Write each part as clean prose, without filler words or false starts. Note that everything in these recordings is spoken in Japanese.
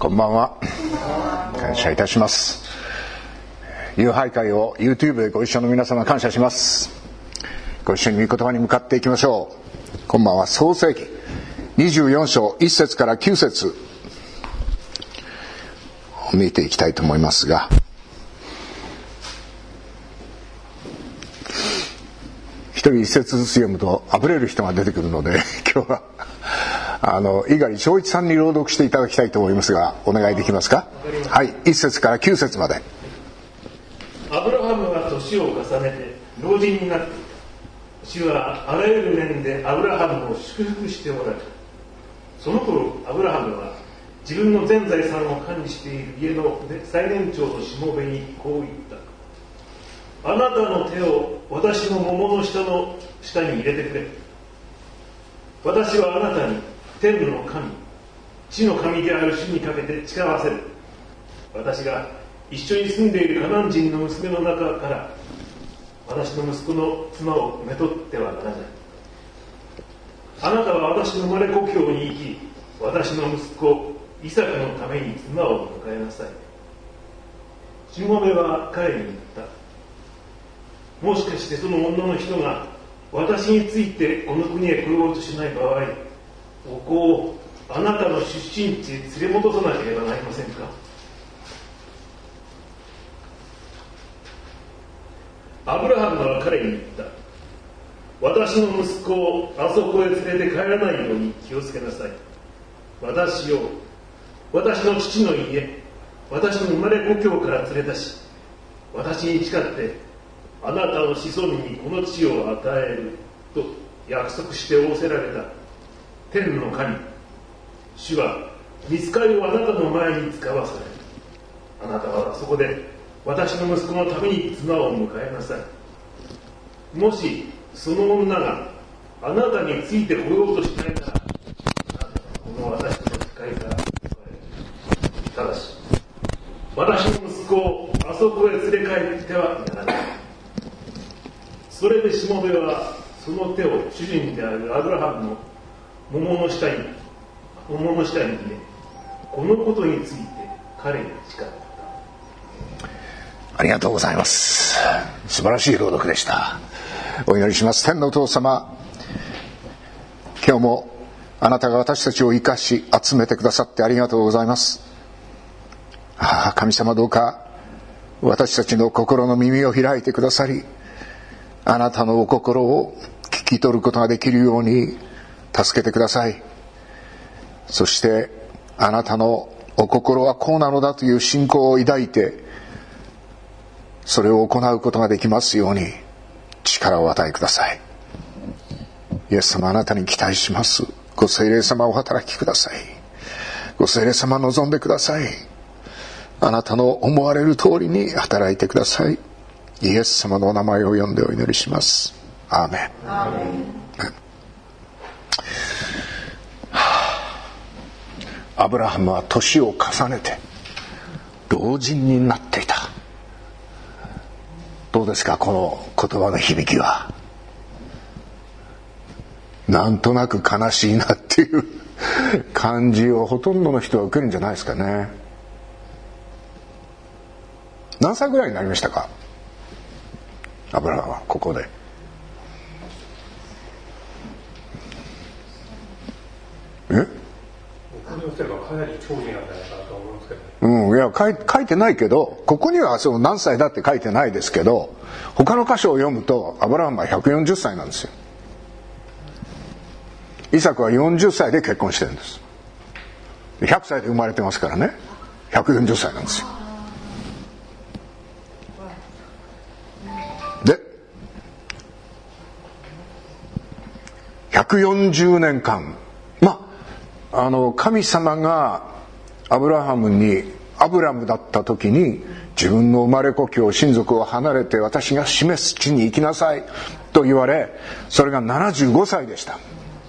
こんばんは。感謝いたします。友拝会を YouTube でご一緒の皆様感謝します。ご一緒に御言葉に向かっていきましょう。今晩は創世記24章1節から9節を見ていきたいと思いますが、一人一節ずつ読むとあぶれる人が出てくるので、今日は猪狩正一さんに朗読していただきたいと思いますが、お願いできますか。はい、1節から9節まで。 アブラハムが年を重ねて老人になっていた。主はあらゆる面でアブラハムを祝福しておられた。その頃アブラハムは自分の全財産を管理している家の最年長のしもべにこう言った。あなたの手を私の桃の下に入れてくれ。私はあなたに天の神、地の神である主にかけて誓わせる。私が一緒に住んでいるカナン人の娘の中から私の息子の妻をめとってはならない。あなたは私の生まれ故郷に行き、私の息子イサクのために妻を迎えなさい。しもべは彼に言った。もしかしてその女の人が私についてこの国へ来ようとしない場合、お子をあなたの出身地へ連れ戻さなければなりませんか。アブラハムは彼に言った。私の息子をあそこへ連れて帰らないように気をつけなさい。私を私の父の家、私の生まれ故郷から連れ出し、私に誓ってあなたの子孫にこの地を与えると約束して仰せられた天の神、主は御使いをあなたの前に使わされ、あなたはそこで私の息子のために妻を迎えなさい。もしその女があなたについてこようとしないなら、あなたはこの私の誓いから救われる。ただし私の息子をあそこへ連れ帰ってはならない。それでしもべはその手を主人であるアブラハムの桃の下に入れ、このことについて彼に誓った。 ありがとうございます。素晴らしい朗読でした。お祈りします。天のお父様、今日もあなたが私たちを生かし集めてくださってありがとうございます。神様、どうか私たちの心の耳を開いてくださり、あなたのお心を聞き取ることができるように助けてください。そしてあなたのお心はこうなのだという信仰を抱いて、それを行うことができますように力をお与えください。イエス様、あなたに期待します。ご聖霊様、お働きください。ご聖霊様、望んでください。あなたの思われる通りに働いてください。イエス様のお名前を呼んでお祈りします。アーメン。アーメン。アブラハムは年を重ねて老人になっていた。どうですか、この言葉の響きは。なんとなく悲しいなっていう感じをほとんどの人は受けるんじゃないですかね。何歳ぐらいになりましたか、アブラハムはここで。 かなり長寿なんじゃないかなと思うんですけど、 いや書いてないけど、ここにはその何歳だって書いてないですけど、他の箇所を読むとアブラハムは140歳なんですよ。イサクは40歳で結婚してるんです。100歳で生まれてますからね、140歳なんですよ。で140年間、神様がアブラハムにアブラムだった時に、自分の生まれ故郷親族を離れて私が示す地に行きなさいと言われ、それが75歳でした。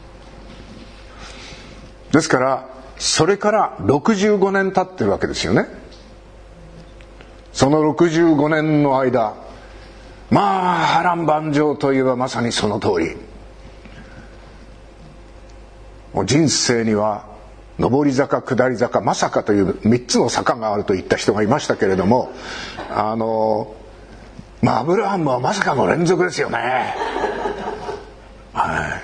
ですからそれから65年経ってるわけですよね。その65年の間、波乱万丈といえばまさにその通り。人生には上り坂下り坂まさかという3つの坂があると言った人がいましたけれども、アブラハムはまさかの連続ですよね。はい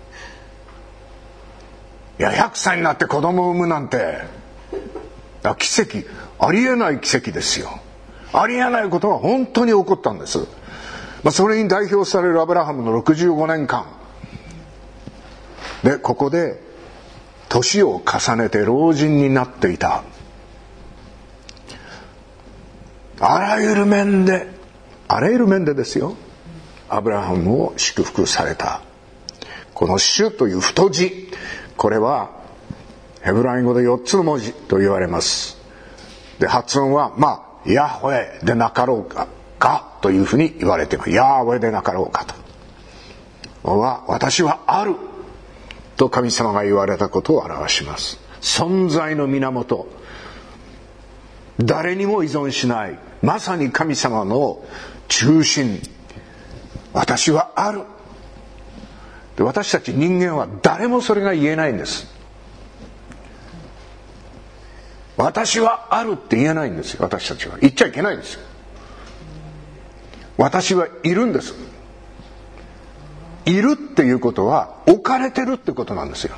。いや、100歳になって子供を産むなんて奇跡、ありえない奇跡ですよ。ありえないことが本当に起こったんです。それに代表されるアブラハムの65年間で、ここで年を重ねて老人になっていた。あらゆる面でですよ、アブラハムを祝福された。この主という太字、これはヘブライ語で4つの文字と言われます。で、発音はヤホェでなかろうかというふうに言われています。ヤーウェでなかろうかと私はあると神様が言われたことを表します。存在の源、誰にも依存しない、まさに神様の中心、私はある。で、私たち人間は誰もそれが言えないんです。私はあるって言えないんですよ。私たちは言っちゃいけないんですよ。私はいるんです。いるっていうことは置かれてるってことなんですよ。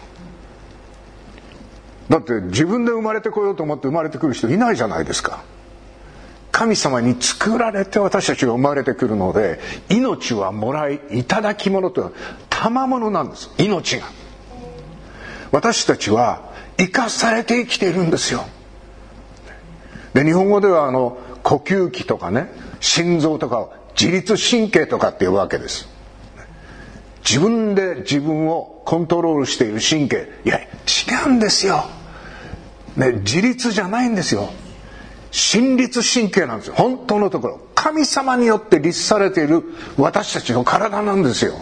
だって自分で生まれてこようと思って生まれてくる人いないじゃないですか。神様に作られて私たちが生まれてくるので、命はもらい、いただき物と賜物なんです。命が、私たちは生かされて生きているんですよ。で、日本語では呼吸器とかね、心臓とかを自律神経とかって呼ぶわけです。自分で自分をコントロールしている神経、いや違うんですよ、ね、自律じゃないんですよ。心律神経なんですよ。本当のところ神様によって律されている私たちの体なんですよ。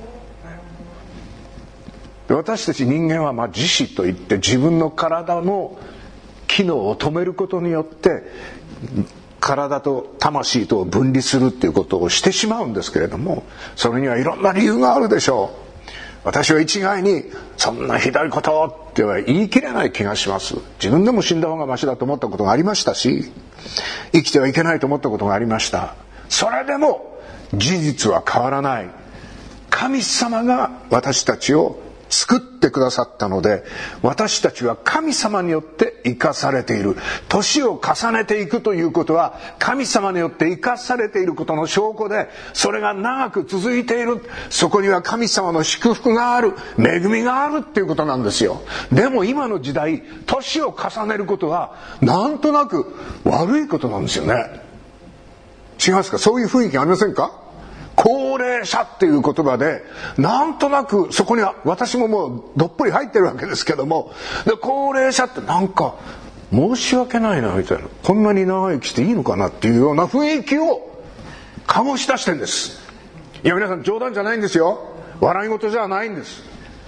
で、私たち人間は自死といって自分の体の機能を止めることによって体と魂とを分離するっていうことをしてしまうんですけれども、それにはいろんな理由があるでしょう。私は一概にそんなひどいことっては言い切れない気がします。自分でも死んだ方がマシだと思ったことがありましたし、生きてはいけないと思ったことがありました。それでも事実は変わらない。神様が私たちを作ってくださったので、私たちは神様によって生かされている。年を重ねていくということは神様によって生かされていることの証拠で、それが長く続いている。そこには神様の祝福がある、恵みがあるっていうことなんですよ。でも今の時代、年を重ねることはなんとなく悪いことなんですよね。違いますか？そういう雰囲気ありませんか？高齢者っていう言葉でなんとなくそこには私ももうどっぷり入ってるわけですけども、で高齢者ってなんか申し訳ないなみたいな、こんなに長生きしていいのかなっていうような雰囲気を醸し出してるんです。いや皆さん冗談じゃないんですよ。笑い事じゃないんです。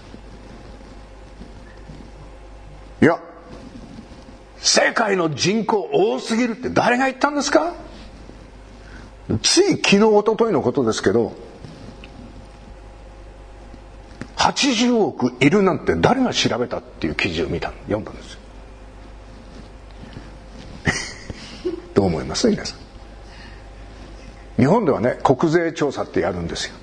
いや、世界の人口多すぎるって誰が言ったんですか？つい昨日一昨日のことですけど、80億いるなんて誰が調べたっていう記事を読んだんですよ。どう思います皆さん？日本ではね、国税調査ってやるんですよ。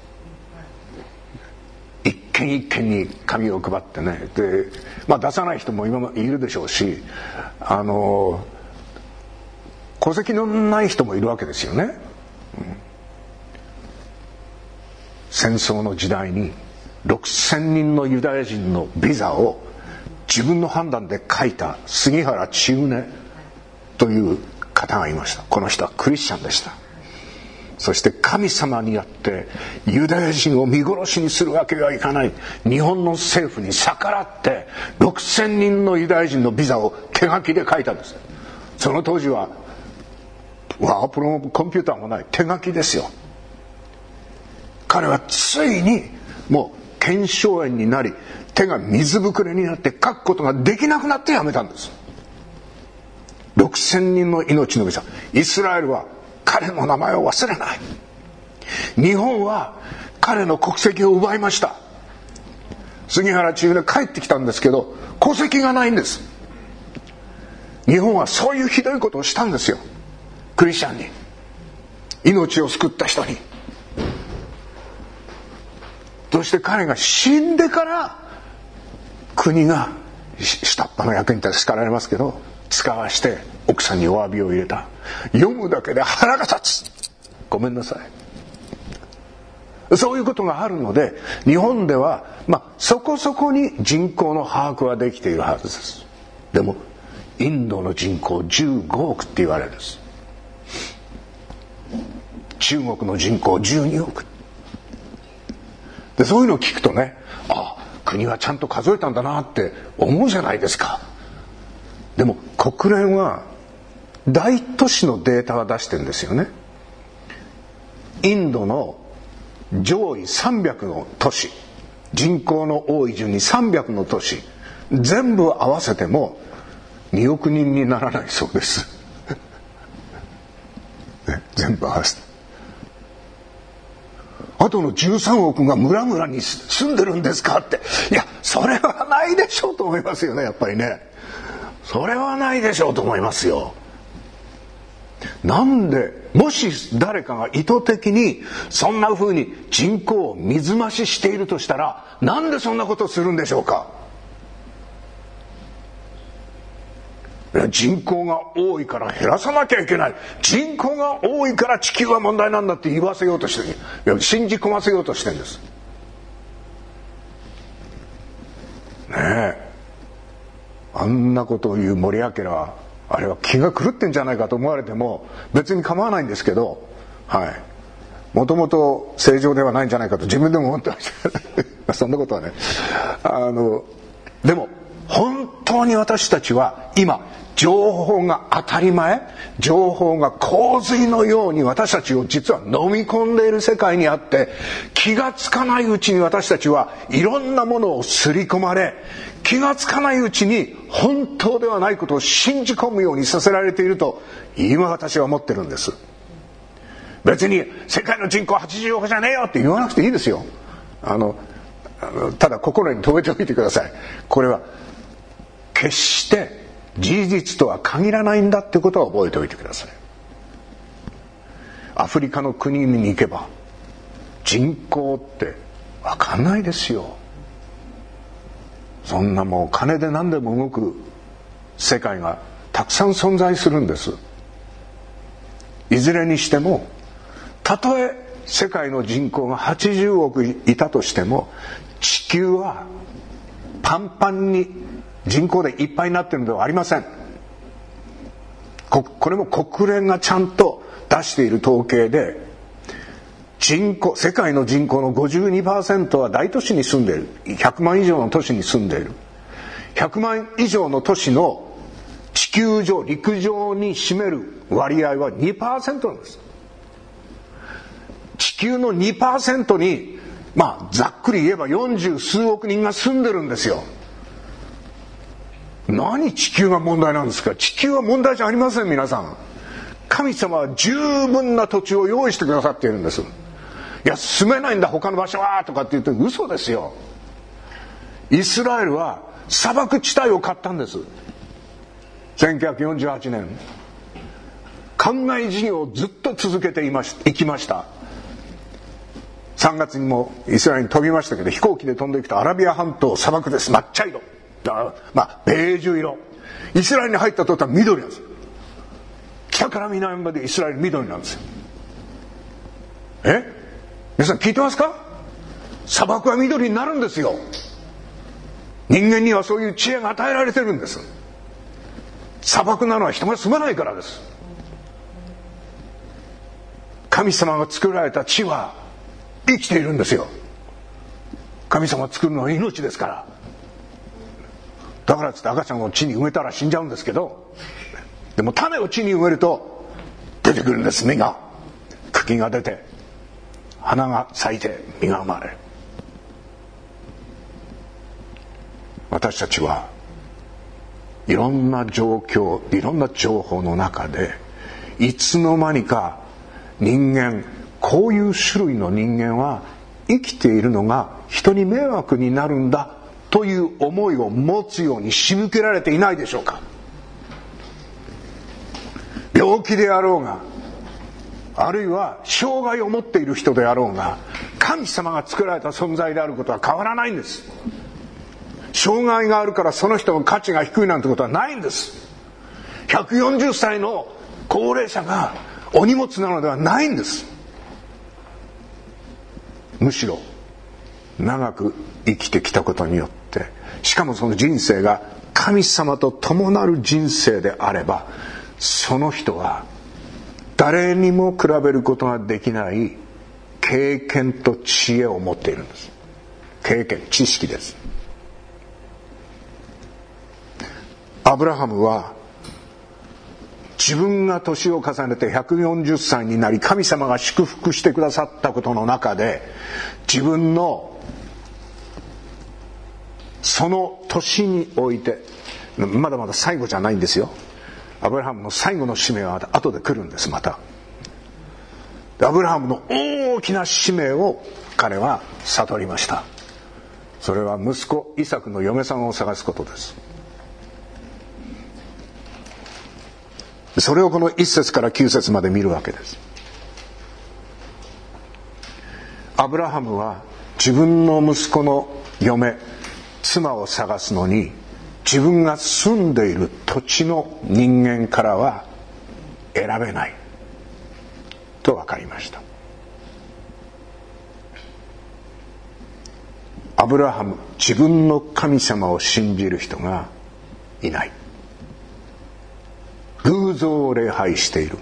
一軒一軒に紙を配ってね、で、出さない人も今もいるでしょうし、戸籍のない人もいるわけですよね。戦争の時代に6000人のユダヤ人のビザを自分の判断で書いた杉原千畝という方がいました。この人はクリスチャンでした。そして神様によってユダヤ人を見殺しにするわけにはいかない、日本の政府に逆らって6000人のユダヤ人のビザを手書きで書いたんです。その当時はワープロもコンピューターもない、手書きですよ。彼はついにもう腱鞘炎になり、手が水ぶくれになって書くことができなくなってやめたんです。6000人の命のビザ。イスラエルは彼の名前を忘れない。日本は彼の国籍を奪いました。 杉原千尋で帰ってきたんですけど、戸籍がないんです。日本はそういうひどいことをしたんですよ。クリスチャンに、命を救った人に。そして彼が死んでから国が下っ端の役に立て叱られますけど、使わして奥さんにお詫びを入れた。読むだけで腹が立つ。ごめんなさい。そういうことがあるので、日本ではそこそこに人口の把握はできているはずです。でもインドの人口15億って言われるんです。中国の人口12億で、そういうのを聞くとね、国はちゃんと数えたんだなって思うじゃないですか。でも国連は大都市のデータは出してるんですよね。インドの上位300の都市、人口の多い順に300の都市全部合わせても2億人にならないそうです、ね、全部合わせて。あとの13億が村々に住んでるんですかって、いやそれはないでしょうと思いますよね。やっぱりね、それはないでしょうと思いますよ。なんで、もし誰かが意図的にそんな風に人口を水増ししているとしたら、なんでそんなことをするんでしょうか。人口が多いから減らさなきゃいけない、人口が多いから地球は問題なんだって言わせようとしてる、信じ込ませようとしてるんですね。えあんなことを言う森明は、あれは気が狂ってんじゃないかと思われても別に構わないんですけど、もともと正常ではないんじゃないかと自分でも思ってましたそんなことはね、でも本当に私たちは今情報が当たり前、情報が洪水のように私たちを実は飲み込んでいる世界にあって、気がつかないうちに私たちはいろんなものを刷り込まれ、気がつかないうちに本当ではないことを信じ込むようにさせられていると今私は思ってるんです。別に世界の人口80億じゃねえよって言わなくていいですよ。ただ心に留めておいてください。これは決して事実とは限らないんだってことは覚えておいてください。アフリカの国に行けば人口って分かんないですよ。そんなもう金で何でも動く世界がたくさん存在するんです。いずれにしても、たとえ世界の人口が80億いたとしても、地球はパンパンに人口でいっぱいになっているのではありません。これも国連がちゃんと出している統計で、世界の人口の 52% は大都市に住んでいる。100万以上の都市に住んでいる。100万以上の都市の地球上、陸上に占める割合は 2% なんです。地球の 2% にざっくり言えば40数億人が住んでるんですよ。何地球が問題なんですか。地球は問題じゃありません。皆さん、神様は十分な土地を用意してくださっているんです。いや住めないんだ他の場所はとかって言って嘘ですよ。イスラエルは砂漠地帯を買ったんです。1948年灌漑事業をずっと続けていきました。3月にもイスラエルに飛びましたけど、飛行機で飛んでいくとアラビア半島砂漠です。抹茶色、ベージュ色。イスラエルに入った途端緑なんです。北から南までイスラエル緑なんですよ。皆さん聞いてますか。砂漠は緑になるんですよ。人間にはそういう知恵が与えられてるんです。砂漠なのは人が住まないからです。神様が作られた地は生きているんですよ。神様が作るのは命ですから。だからって赤ちゃんを地に埋めたら死んじゃうんですけど、でも種を地に埋めると出てくるんです。芽が、茎が出て花が咲いて実が生まれる。私たちはいろんな状況、いろんな情報の中でいつの間にか人間、こういう種類の人間は生きているのが人に迷惑になるんだという思いを持つように仕向けられていないでしょうか。病気であろうが、あるいは障害を持っている人であろうが、神様が作られた存在であることは変わらないんです。障害があるからその人の価値が低いなんてことはないんです。140歳の高齢者がお荷物なのではないんです。むしろ長く生きてきたことによって、しかもその人生が神様と共なる人生であれば、その人は誰にも比べることができない経験と知恵を持っているんです。経験、知識です。アブラハムは自分が年を重ねて140歳になり、神様が祝福してくださったことの中で、自分のその年において、まだまだ最後じゃないんですよ。アブラハムの最後の使命は後で来るんです。またアブラハムの大きな使命を彼は悟りました。それは息子イサクの嫁さんを探すことです。それをこの1節から9節まで見るわけです。アブラハムは自分の息子の嫁、妻を探すのに、自分が住んでいる土地の人間からは選べないと分かりました。アブラハム、自分の神様を信じる人がいない。偶像を礼拝している。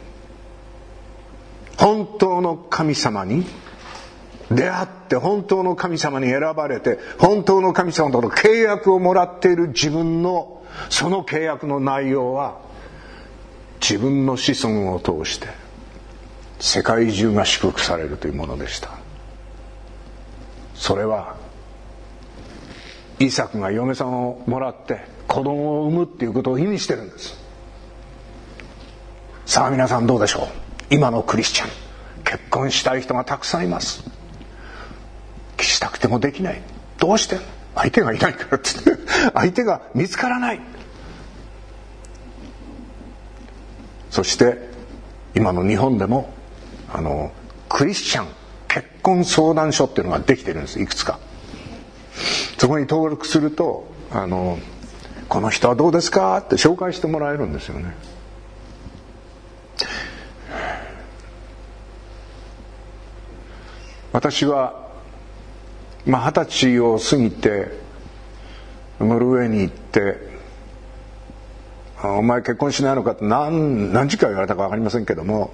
本当の神様に出会って、本当の神様に選ばれて、本当の神様との契約をもらっている自分のその契約の内容は、自分の子孫を通して世界中が祝福されるというものでした。それはイサクが嫁さんをもらって子供を産むっていうことを意味してるんです。さあ皆さんどうでしょう。今のクリスチャン、結婚したい人がたくさんいます。したくてもできない。どうして？相手がいないからって相手が見つからない。そして今の日本でもクリスチャン結婚相談所っていうのができてるんです。いくつか。そこに登録するとこの人はどうですかって紹介してもらえるんですよね。私は20歳を過ぎてノルウェーに行って、お前結婚しないのかって何時間言われたか分かりませんけども、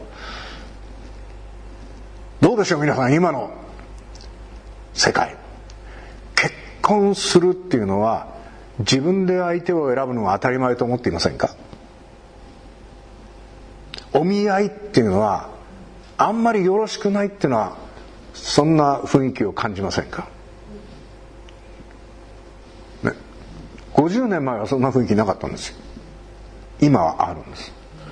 どうでしょう皆さん、今の世界、結婚するっていうのは自分で相手を選ぶのが当たり前と思っていませんか？お見合いっていうのはあんまりよろしくないっていうのは、そんな雰囲気を感じませんか？ね、50年前はそんな雰囲気なかったんですよ。今はあるんです。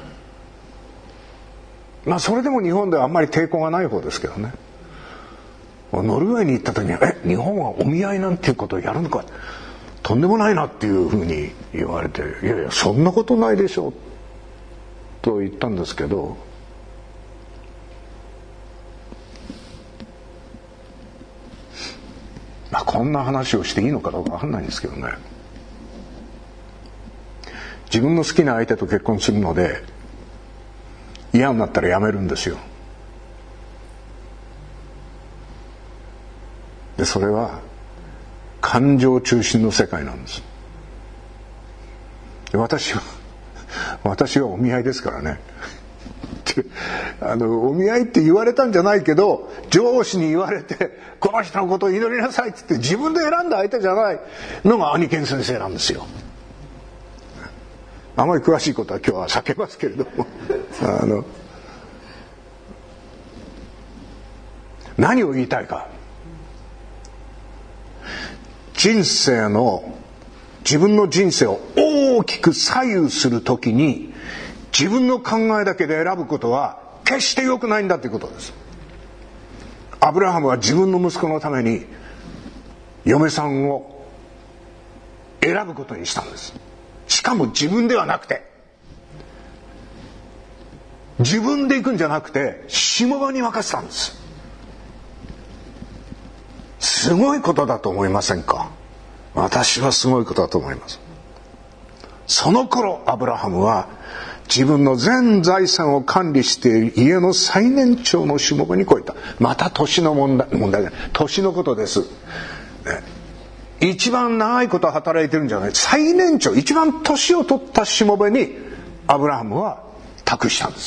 まあそれでも日本ではあんまり抵抗がない方ですけどね。ノルウェーに行った時に日本はお見合いなんていうことをやるのか、とんでもないなっていうふうに言われて、いやいやそんなことないでしょうと言ったんですけど、まあこんな話をしていいのかどうか分かんないんですけどね。自分の好きな相手と結婚するので嫌になったらやめるんですよ。でそれは感情中心の世界なんです。で私はお見合いですからねお見合いって言われたんじゃないけど、上司に言われてこの人のことを祈りなさいって言って自分で選んだ相手じゃないのがアニケン先生なんですよ。あまり詳しいことは今日は避けますけれども何を言いたいか、自分の人生を大きく左右するときに自分の考えだけで選ぶことは決して良くないんだということです。アブラハムは自分の息子のために嫁さんを選ぶことにしたんです。しかも自分ではなくて、自分で行くんじゃなくてしもべに任せたんです。すごいことだと思いませんか？私はすごいことだと思います。その頃アブラハムは自分の全財産を管理している家の最年長のしもべにこう言った。また年の問題じゃない、年のことです、ね、一番長いこと働いてるんじゃない、最年長、一番年を取ったしもべにアブラハムは託したんです。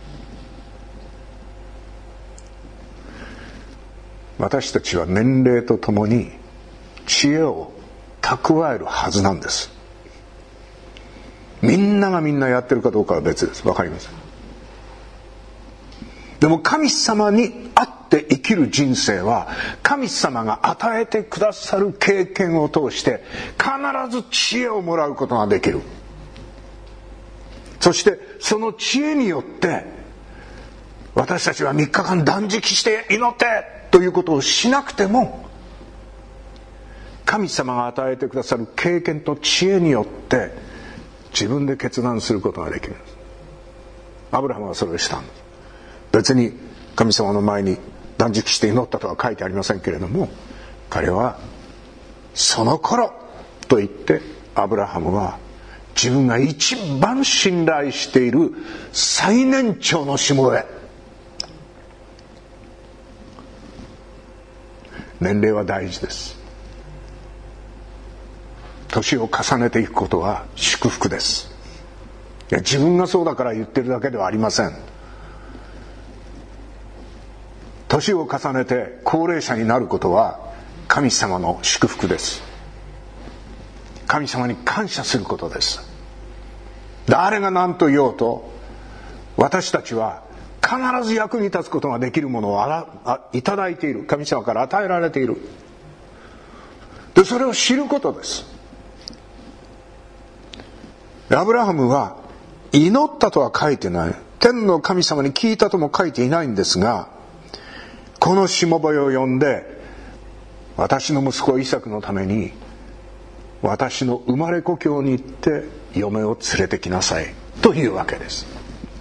私たちは年齢とともに知恵を蓄えるはずなんです。みんながみんなやってるかどうかは別です。わかります。でも神様にあって生きる人生は、神様が与えてくださる経験を通して必ず知恵をもらうことができる。そしてその知恵によって私たちは3日間断食して祈ってということをしなくても、神様が与えてくださる経験と知恵によって自分で決断することができるんです。アブラハムはそれをしたんです。別に神様の前に断食して祈ったとは書いてありませんけれども、彼はその頃と言ってアブラハムは自分が一番信頼している最年長のしもべ、年齢は大事です。年を重ねていくことは祝福です。いや、自分がそうだから言ってるだけではありません。年を重ねて高齢者になることは神様の祝福です。神様に感謝することです。誰が何と言おうと、私たちは必ず役に立つことができるものをいただいている。神様から与えられている。で、それを知ることです。アブラハムは祈ったとは書いてない。天の神様に聞いたとも書いていないんですが、このしもべを呼んで、私の息子イサクのために私の生まれ故郷に行って嫁を連れてきなさいというわけです。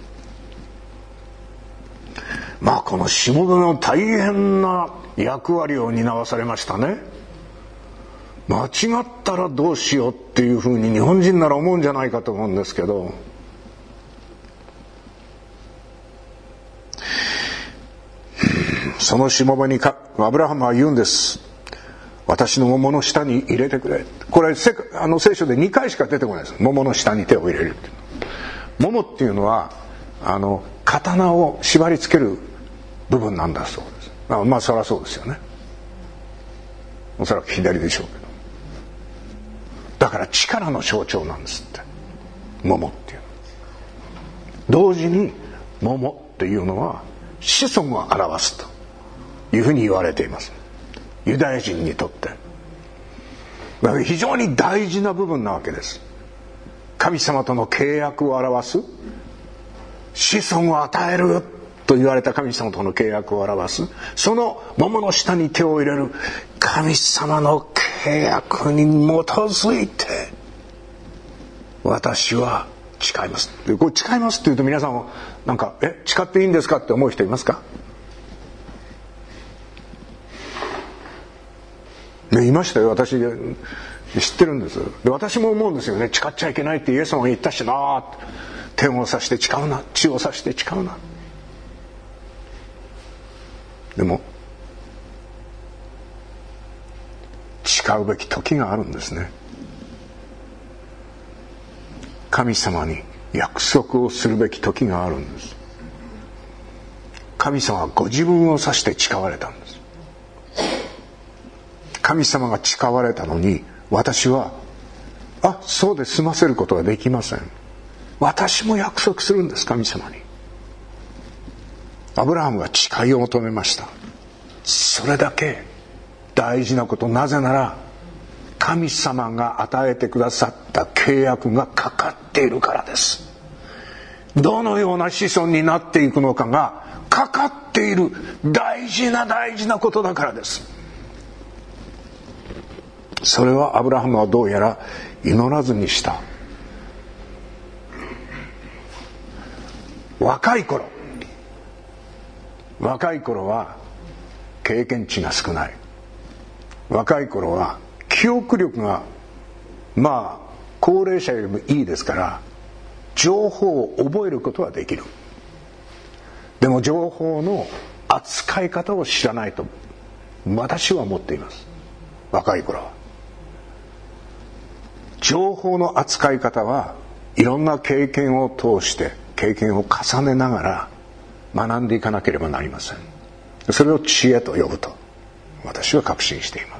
まあこのしもべの大変な役割を担わされましたね。間違ったらどうしようっていうふうに日本人なら思うんじゃないかと思うんですけど、そのしもべにアブラハムは言うんです。私の桃の下に入れてくれ。これ聖書で2回しか出てこないです。桃の下に手を入れる。桃っていうのは刀を縛り付ける部分なんだそうです。まあそりゃそうですよね。おそらく左でしょうけど。だから力の象徴なんですって。桃っていうの。同時に桃っていうのは子孫を表すというふうに言われています。ユダヤ人にとってだから非常に大事な部分なわけです。神様との契約を表す、子孫を与えると言われた神様との契約を表す、その桃の下に手を入れる神様の契約に基づいて私は誓います。でこれ誓いますって言うと皆さんはなんか誓っていいんですかって思う人いますか？ね、いましたよ。私知ってるんです。で私も思うんですよね。誓っちゃいけないってイエス様が言ったしな。天を指して誓うな、地を指して誓うな。でも誓うべき時があるんですね。神様に約束をするべき時があるんです。神様はご自分を指して誓われたんです。神様が誓われたのに私はそうで済ませることができません。私も約束するんです。神様に。アブラハムが誓いを求めました。それだけ大事なこと。なぜなら神様が与えてくださった契約がかかっているからです。どのような子孫になっていくのかがかかっている大事なことだからです。 それはアブラハムはどうやら祈らずにした。若い頃は経験値が少ない。若い頃は記憶力が高齢者よりもいいですから、情報を覚えることはできる。でも情報の扱い方を知らないと私は思っています。若い頃は情報の扱い方はいろんな経験を通して経験を重ねながら学んでいかなければなりません。それを知恵と呼ぶと私は確信しています。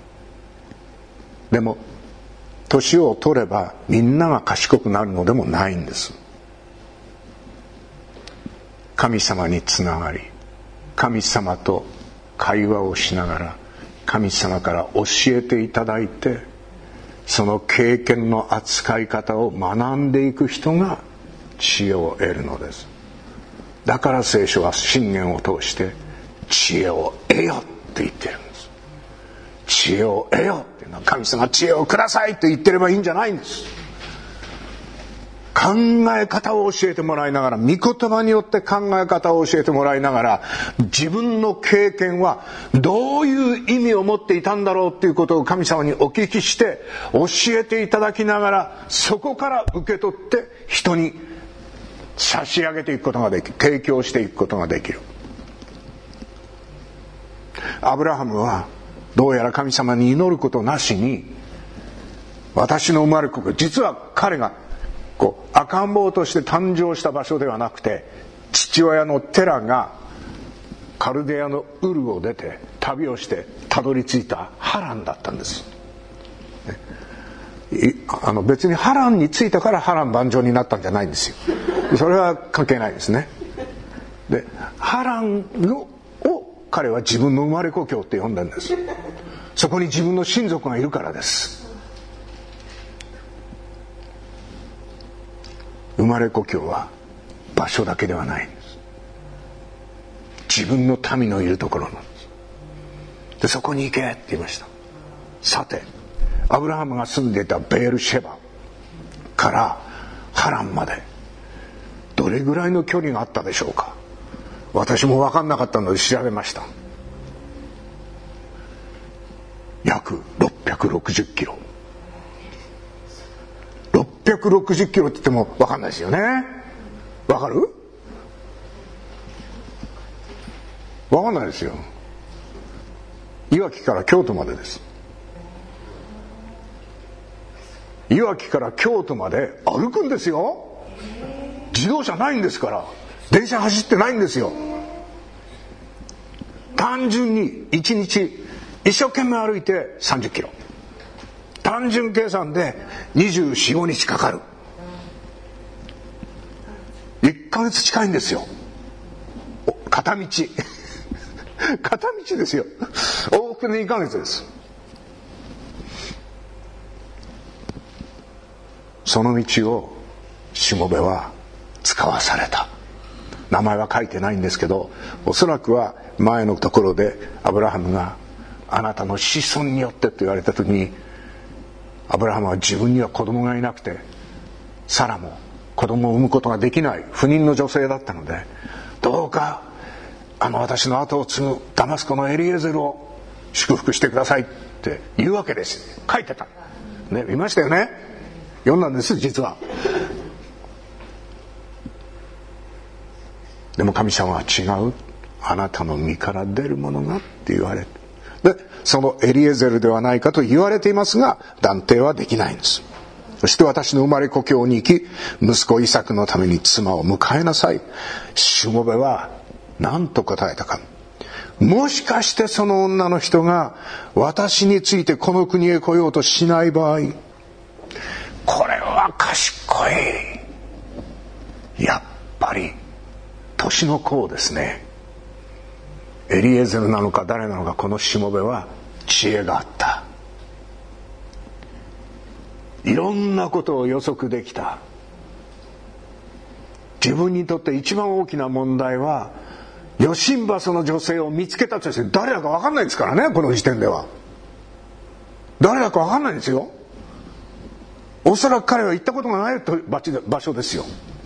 でも年を取ればみんなが賢くなるのでもないんです。神様につながり、神様と会話をしながら神様から教えていただいて、その経験の扱い方を学んでいく人が知恵を得るのです。だから聖書は箴言を通して知恵を得よって言ってるんです。知恵を得よっていうのは神様知恵をくださいって言ってればいいんじゃないんです。考え方を教えてもらいながら、御言葉によって考え方を教えてもらいながら、自分の経験はどういう意味を持っていたんだろうっていうことを神様にお聞きして教えていただきながら、そこから受け取って人に差し上げていくことができる、提供していくことができる。アブラハムはどうやら神様に祈ることなしに、私の生まれ故郷、実は彼が赤ん坊として誕生した場所ではなくて、父親のテラがカルデアのウルを出て旅をしてたどり着いたハランだったんです。別にハランに着いたから波乱万丈になったんじゃないんですよ。それは関係ないですね。で、ハランを彼は自分の生まれ故郷って呼んだんです。そこに自分の親族がいるからです。生まれ故郷は場所だけではないんです。自分の民のいるところなんです。で、そこに行けって言いました。さて、アブラハムが住んでいたベールシェバからハランまでどれぐらいの距離があったでしょうか。私も分かんなかったので調べました。約660キロ。660キロって言っても分かんないですよね。分かる？分かんないですよ。いわきから京都までです。いわきから京都まで歩くんですよ。自動車ないんですから、電車走ってないんですよ。単純に1日一生懸命歩いて30キロ、単純計算で24、25日かかる。1ヶ月近いんですよ。片道片道ですよ。往復で2ヶ月です。その道をしもべは使わされた。名前は書いてないんですけど、おそらくは前のところでアブラハムがあなたの子孫によってと言われた時に、アブラハムは自分には子供がいなくて、サラも子供を産むことができない不妊の女性だったので、どうか私の後を継ぐダマスコのエリエゼルを祝福してくださいって言うわけです。書いてたね、見ましたよね。読んだんです実は。でも神様は違う。あなたの身から出るものがって言われて、でそのエリエゼルではないかと言われていますが、断定はできないんです。そして私の生まれ故郷に行き、息子イサクのために妻を迎えなさい。しもべは何と答えたか。もしかしてその女の人が私についてこの国へ来ようとしない場合、これは賢い。やっぱり年の功ですね。エリエゼルなのか誰なのか、このしもべは知恵があった。いろんなことを予測できた。自分にとって一番大きな問題は、ヨシンバスの女性を見つけたとして誰だか分かんないですからね、この時点では。 誰だか分かんないんですよ。おそらく彼は行ったことがない場所ですよ。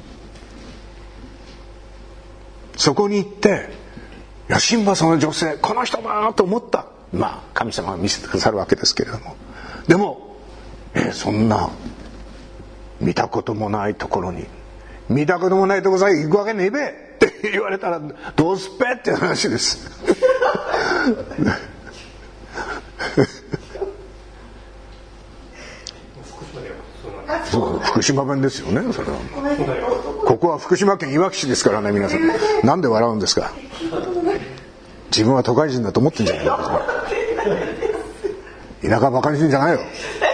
そこに行って、いやシンバその女性この人だと思った。神様が見せてくださるわけですけれども、でもそんな見たこともないところに、見たこともないところさえ行くわけねえべって言われたらどうすっぺっていう話ですそう福島弁ですよね。それはここは福島県いわき市ですからね。皆さんなんで笑うんですか。自分は都会人だと思ってんじゃないのか。田舎バカにしてんじゃないよ。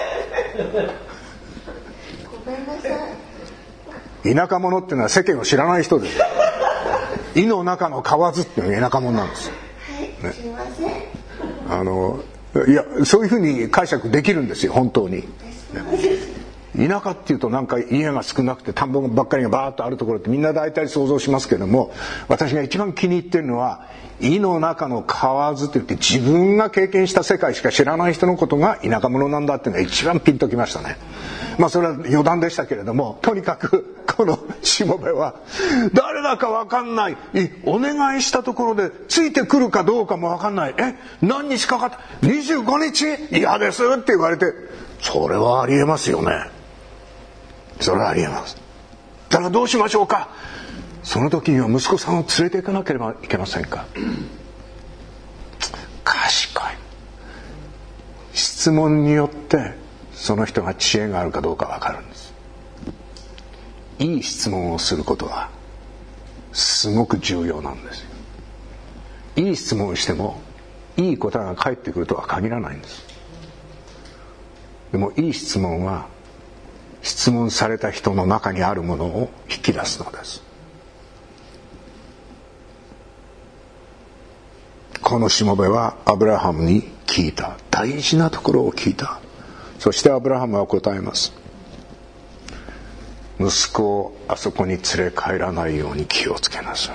田舎者っていうのは世間を知らない人です。井の中の蛙っていうのが田舎者なんです、ね、すいません。いやそういうふうに解釈できるんですよ本当に、ね、田舎っていうとなんか家が少なくて田んぼばっかりがバーッとあるところってみんな大体想像しますけども、私が一番気に入ってるのは井の中の蛙といって、自分が経験した世界しか知らない人のことが田舎者なんだっていうのが一番ピンときましたね。それは余談でしたけれども、とにかくこのしもべは誰だか分かんない、お願いしたところでついてくるかどうかも分かんない、何日かかった、25日嫌ですって言われて、それはありえますよね。それはありえます。だからどうしましょうか。その時には息子さんを連れて行かなければいけませんか。賢い。質問によってその人が知恵があるかどうか分かるんです。いい質問をすることはすごく重要なんですよ。いい質問をしてもいい答えが返ってくるとは限らないんです。でもいい質問は質問された人の中にあるものを引き出すのです。このしもべはアブラハムに聞いた。大事なところを聞いた。そしてアブラハムは答えます。息子をあそこに連れ帰らないように気をつけなさい。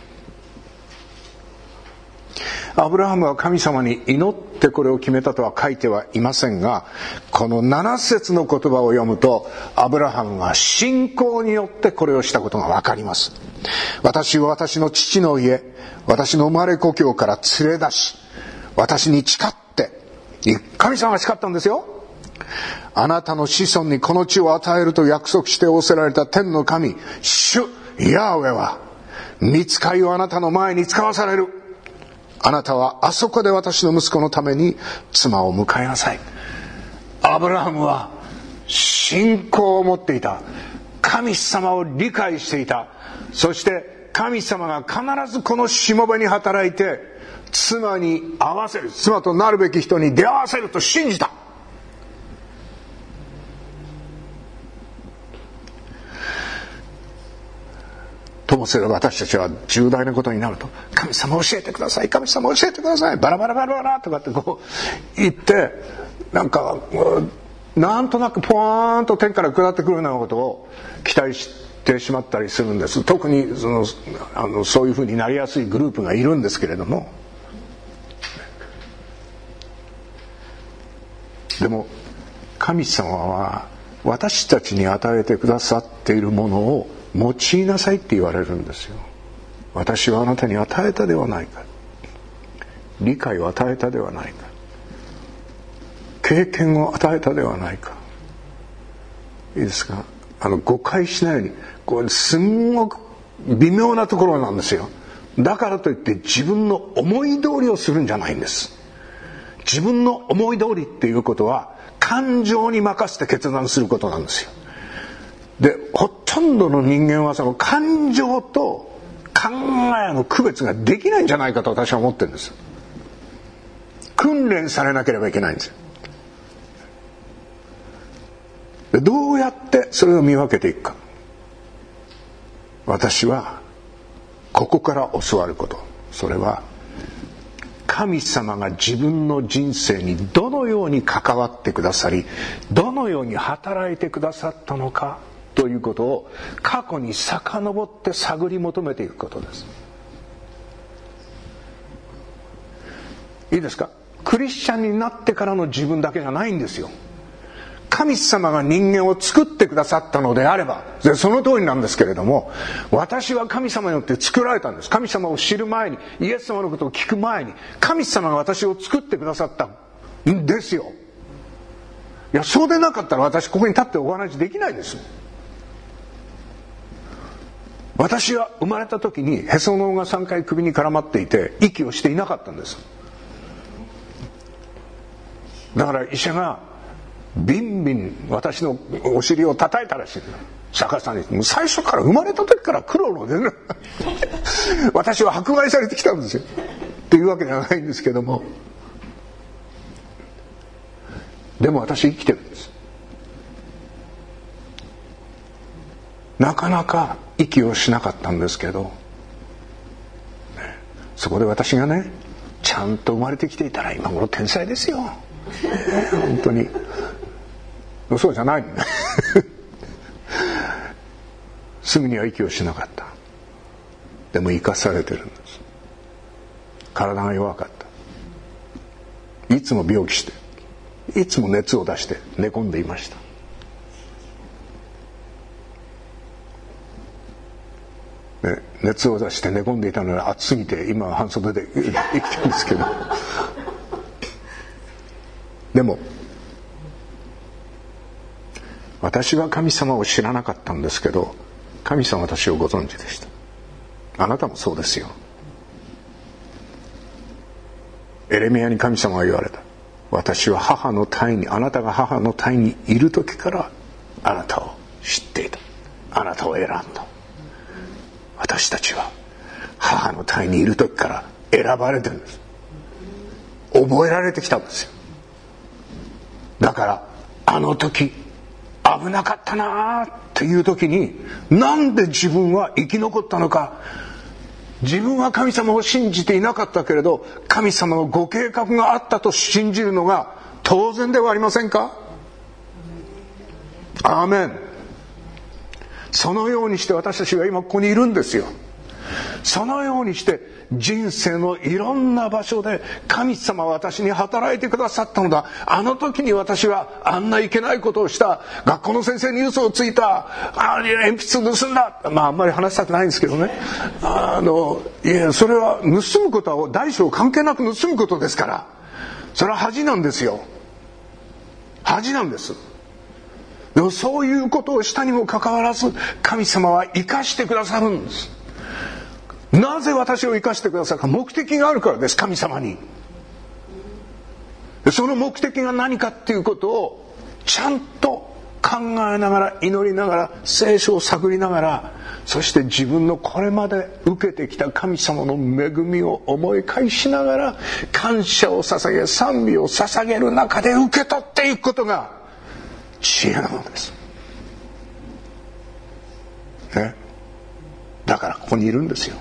アブラハムは神様に祈ってこれを決めたとは書いてはいませんが、この7節の言葉を読むと、アブラハムは信仰によってこれをしたことがわかります。私を私の父の家、私の生まれ故郷から連れ出し、私に誓って、神様が誓ったんですよ。あなたの子孫にこの地を与えると約束して仰せられた天の神、主ヤーウェは、御使いをあなたの前に使わされる。あなたはあそこで私の息子のために妻を迎えなさい。アブラハムは信仰を持っていた。神様を理解していた。そして神様が必ずこのしもべに働いて妻に合わせる、妻となるべき人に出会わせると信じた。ともすれば私たちは重大なことになると、神様教えてください、神様教えてください、バラバラバラバラとかってこう言って、なんとなくポワーンと天から下ってくるようなことを期待してしまったりするんです。特にそういうふうになりやすいグループがいるんですけれども、でも神様は私たちに与えてくださっているものを用いなさいって言われるんですよ。私はあなたに与えたではないか、理解を与えたではないか、経験を与えたではないか。いいですか。誤解しないように、これすんごく微妙なところなんですよ。だからといって自分の思い通りをするんじゃないんです。自分の思い通りっていうことは感情に任せて決断することなんですよ。で、ほとんどの人間はその感情と考えの区別ができないんじゃないかと私は思ってるんです。訓練されなければいけないんですよ。で、どうやってそれを見分けていくか。私はここから教わること、それは神様が自分の人生にどのように関わってくださり、どのように働いてくださったのかということを過去に遡って探り求めていくことです。いいですか。 クリスチャンになってからの自分だけじゃないんですよ。神様が人間を作ってくださったのであれば、その通りなんですけれども、私は神様によって作られたんです。神様を知る前に、イエス様のことを聞く前に、神様が私を作ってくださったんですよ。いや、そうでなかったら私ここに立ってお話できないです。私は生まれた時にへその緒が3回首に絡まっていて息をしていなかったんです。だから医者がビンビン私のお尻を叩いたらしい。逆さにもう最初から生まれた時から苦労の出る私は迫害されてきたんですよっていうわけではないんですけども、でも私生きてるんです。なかなか息をしなかったんですけど、そこで私がねちゃんと生まれてきていたら今頃天才ですよ、本当に。そうじゃないすぐには息をしなかった。でも生かされてるんです。体が弱かった。いつも病気して、いつも熱を出して寝込んでいました。熱を出して寝込んでいたので暑すぎて今は半袖で生きてるんですけどでも私は神様を知らなかったんですけど、神様は私をご存知でした。あなたもそうですよ。エレミヤに神様が言われた。私は母の胎に、あなたが母の胎にいる時からあなたを知っていた。あなたを選んだ。私たちは母の胎にいる時から選ばれてるんです。覚えられてきたんですよ。だからあの時危なかったなっていう時に、なんで自分は生き残ったのか。自分は神様を信じていなかったけれど、神様のご計画があったと信じるのが当然ではありませんか。アーメン。そのようにして私たちが今ここにいるんですよ。そのようにして人生のいろんな場所で神様は私に働いてくださったのだ。あの時に私はあんないけないことをした。学校の先生に嘘をついた。鉛筆を盗んだ。あんまり話したくないんですけどね。いや、それは盗むことは大小関係なく盗むことですから。それは恥なんですよ。恥なんです。でもそういうことをしたにもかかわらず、神様は生かしてくださるんです。なぜ私を生かしてくださるか。目的があるからです。神様に。その目的が何かっていうことをちゃんと考えながら、祈りながら、聖書を探りながら、そして自分のこれまで受けてきた神様の恵みを思い返しながら、感謝を捧げ、賛美を捧げる中で受け取っていくことが知恵なのです、ね、だからここにいるんですよ。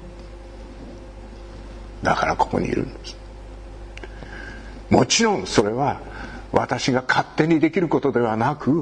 だからここにいるんです。もちろんそれは私が勝手にできることではなく、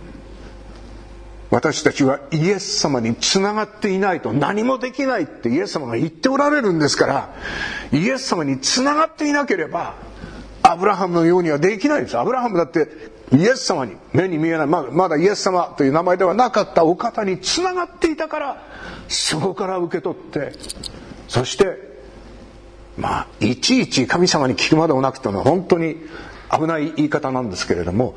私たちはイエス様につながっていないと何もできないってイエス様が言っておられるんですから、イエス様につながっていなければアブラハムのようにはできないんです。アブラハムだってイエス様に、目に見えない、まだイエス様という名前ではなかったお方につながっていたから、そこから受け取って、そしていちいち神様に聞くまでもなくてのは本当に危ない言い方なんですけれども、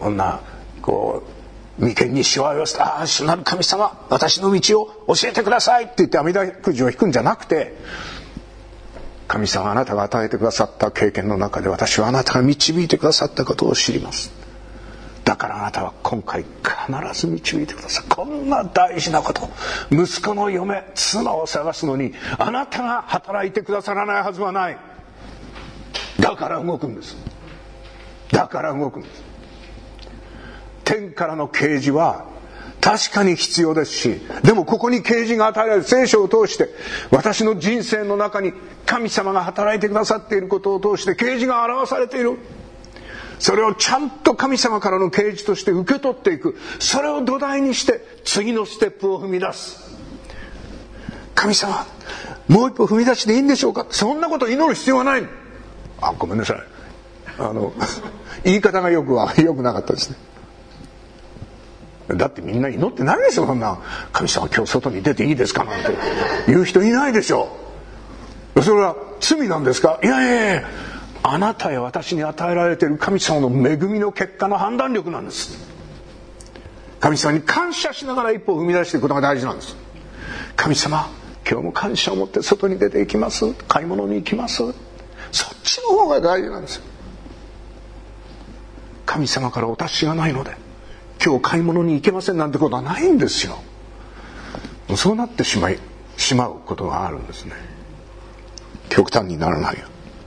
眉間にしわを寄せて、主なる神様、私の道を教えてくださいって言って阿弥陀くじを引くんじゃなくて、神様、あなたが与えてくださった経験の中で私はあなたが導いてくださったことを知ります。だからあなたは今回必ず導いてください。こんな大事なこと、息子の嫁、妻を探すのにあなたが働いてくださらないはずはない。だから動くんです。だから動くんです。天からの啓示は確かに必要ですし、でもここに啓示が与えられる。聖書を通して私の人生の中に神様が働いてくださっていることを通して啓示が表されている。それをちゃんと神様からの啓示として受け取っていく。それを土台にして次のステップを踏み出す。神様、もう一歩踏み出していいんでしょうか。そんなこと祈る必要はない。 ごめんなさい、言い方がよくなかったですね。だってみんな祈ってないでしょ、そんな。神様今日外に出ていいですかなんて言う人いないでしょ。それは罪なんですか？いやいや、あなたや私に与えられている神様の恵みの結果の判断力なんです。神様に感謝しながら一歩を踏み出していくことが大事なんです。神様、今日も感謝を持って外に出て行きます、買い物に行きます、そっちの方が大事なんですよ。神様からお達しがないので今日買い物に行けませんなんてことはないんですよ。そうなってしまうことがあるんですね。極端にならないよ。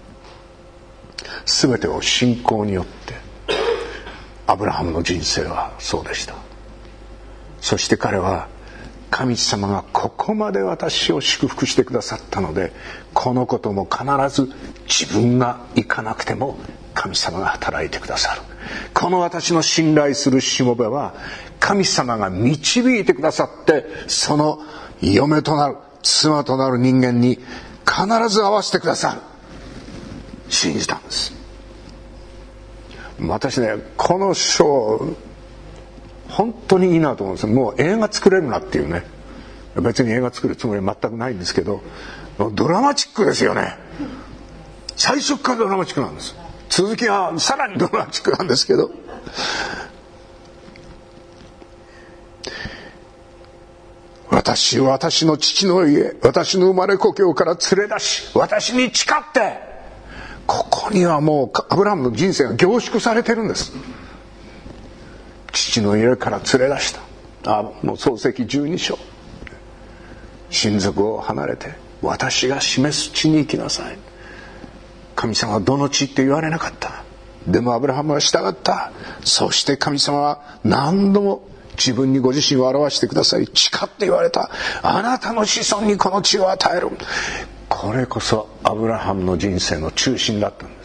全てを信仰によって、アブラハムの人生はそうでした。そして彼は、神様がここまで私を祝福してくださったので、このことも必ず自分が行かなくても神様が働いてくださる。この私の信頼するしもべは、神様が導いてくださって、その嫁となる妻となる人間に必ず合わせてくださる。信じたんです。私ね、この章本当にいいなと思うんですよ。もう映画作れるなっていうね。別に映画作るつもりは全くないんですけど、ドラマチックですよね。最初からドラマチックなんです。続きはさらにドラマチックなんですけど、私の父の家、私の生まれ故郷から連れ出し、私に誓って、ここにはもうアブラハムの人生が凝縮されてるんです。父の家から連れ出した。もう創世記12章。親族を離れて、私が示す地に行きなさい。神様はどの地って言われなかった。でもアブラハムは従った。そして神様は何度も自分にご自身を表してくださり、誓って言われた。あなたの子孫にこの地を与える。これこそアブラハムの人生の中心だったんです。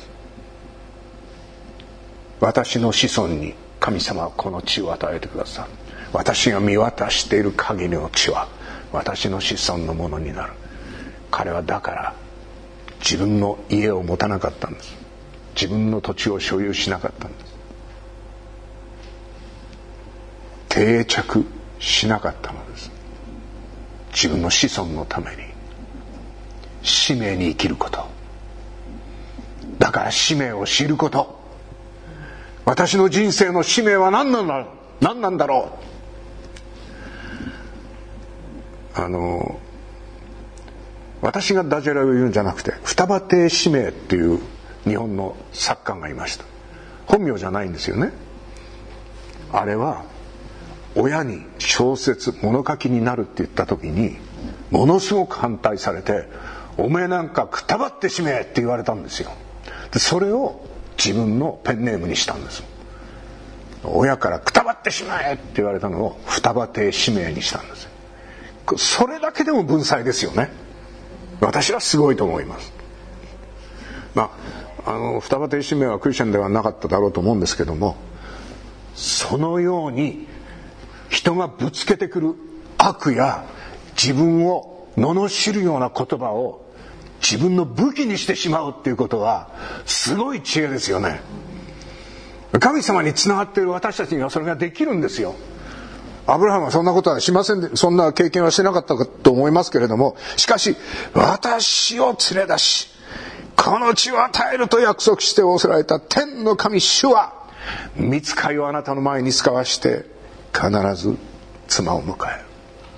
私の子孫に神様はこの地を与えてくださる。私が見渡している限りの地は私の子孫のものになる。彼はだから自分の家を持たなかったんです。自分の土地を所有しなかったんです。定着しなかったのです。自分の子孫のために使命に生きること。だから使命を知ること。私の人生の使命は何なんだろう。私がダジャレを言うんじゃなくて、双葉亭使命っていう日本の作家がいました。本名じゃないんですよね。あれは親に小説物書きになるって言った時にものすごく反対されて、おめえなんかくたばって使命って言われたんですよ。でそれを自分のペンネームにしたんです。親からくたばってしまえって言われたのを双葉亭使命にしたんです。それだけでも文才ですよね。私はすごいと思います。双葉亭使命はクリスチャンではなかっただろうと思うんですけども、そのように人がぶつけてくる悪や自分を罵るような言葉を自分の武器にしてしまうっていうことはすごい知恵ですよね。神様につながっている私たちにはそれができるんですよ。アブラハムはそんなことはしませんで、そんな経験はしてなかったかと思いますけれども、しかし私を連れ出しこの地を与えると約束して仰せられた天の神主は御使いをあなたの前に使わして必ず妻を迎える。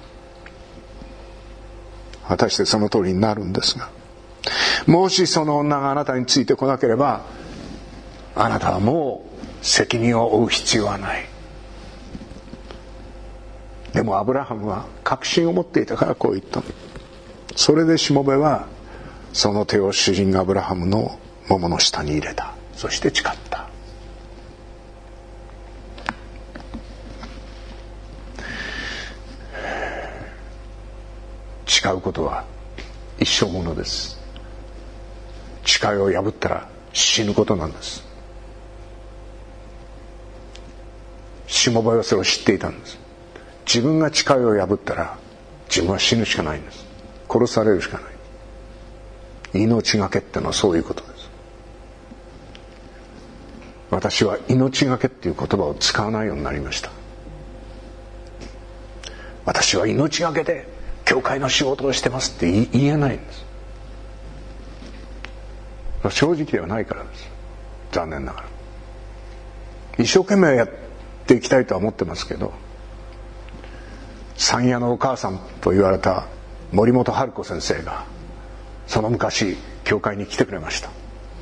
果たしてその通りになるんですが、もしその女があなたについてこなければ、あなたはもう責任を負う必要はない。でもアブラハムは確信を持っていたからこう言った。それでしもべはその手を主人アブラハムの桃の下に入れた。そして誓った。誓うことは一生ものです。誓いを破ったら死ぬことなんです。しもべはそれを知っていたんです。自分が誓いを破ったら自分は死ぬしかないんです。殺されるしかない。命がけってのはそういうことです。 私は命がけっていう言葉を使わないようになりました。私は命がけで教会の仕事をしてますって言えないんです。正直ではないからです。残念ながら一生懸命やっていきたいとは思ってますけど、山谷のお母さんと言われた森本春子先生がその昔教会に来てくれました。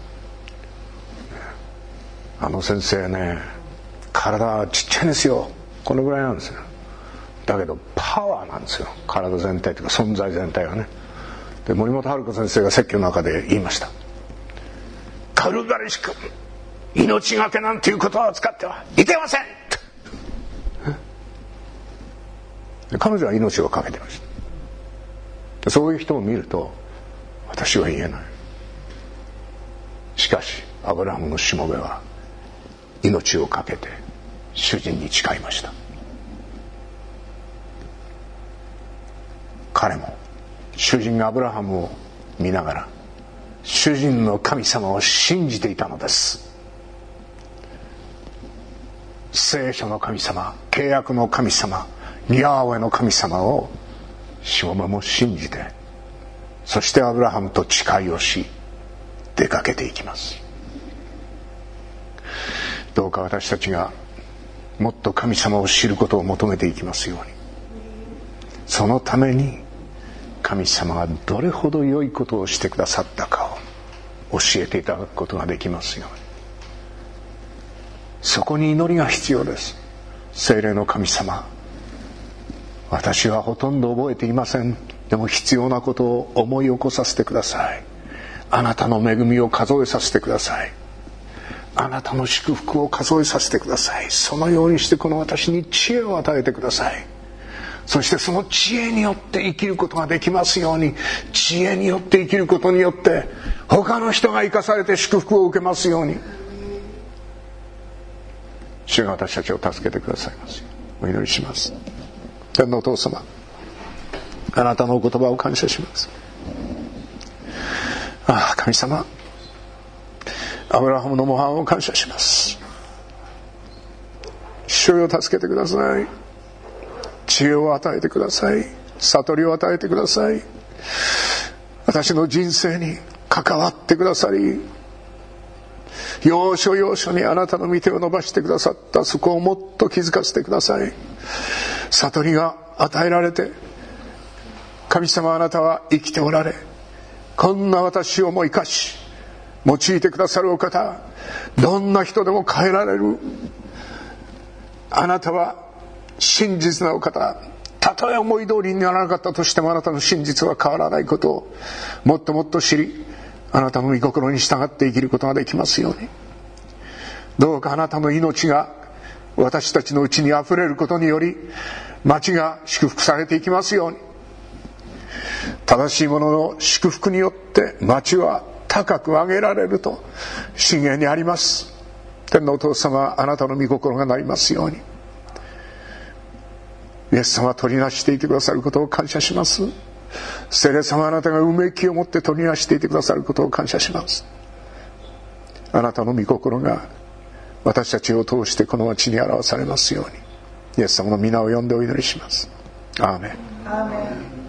あの先生ね、体ちっちゃいんですよ。このぐらいなんですよ。だけどパワーなんですよ、体全体というか存在全体がね。で森本春子先生が説教の中で言いました。軽々しく命がけなんていう言葉を使ってはいけません。彼女は命をかけてました。そういう人を見ると私は言えない。しかしアブラハムのしもべは命をかけて主人に誓いました。彼も主人がアブラハムを見ながら主人の神様を信じていたのです。聖書の神様、契約の神様、ヤーウェの神様をしもべも信じて、そしてアブラハムと誓いをし出かけていきます。どうか私たちがもっと神様を知ることを求めていきますように、そのために神様がどれほど良いことをしてくださったかを教えていただくことができますように。そこに祈りが必要です。聖霊の神様、私はほとんど覚えていません。でも必要なことを思い起こさせてください。あなたの恵みを数えさせてください。あなたの祝福を数えさせてください。そのようにしてこの私に知恵を与えてください。そしてその知恵によって生きることができますように、知恵によって生きることによって他の人が生かされて祝福を受けますように、主が私たちを助けてくださいますようお祈りします。天のお父様、あなたのお言葉を感謝します。神様、アブラハムの模範を感謝します。主よ助けてください。知恵を与えてください。悟りを与えてください。私の人生に関わってくださり、要所要所にあなたの御手を伸ばしてくださった、そこをもっと気づかせてください。悟りが与えられて、神様あなたは生きておられ、こんな私をも生かし用いてくださるお方、どんな人でも変えられる。あなたは真実なお方。たとえ思い通りにならなかったとしても、あなたの真実は変わらないことをもっともっと知り、あなたの御心に従って生きることができますように。どうかあなたの命が私たちのうちにあふれることにより、町が祝福されていきますように。正しいものの祝福によって町は高く上げられると箴言にあります。天のお父様、あなたの御心がなりますように。イエス様は取りなしていてくださることを感謝します。聖霊様、あなたがうめきを持って取りなしていてくださることを感謝します。あなたの御心が私たちを通してこの町に表されますように、イエス様の皆を呼んでお祈りします。アーメン。 アーメン。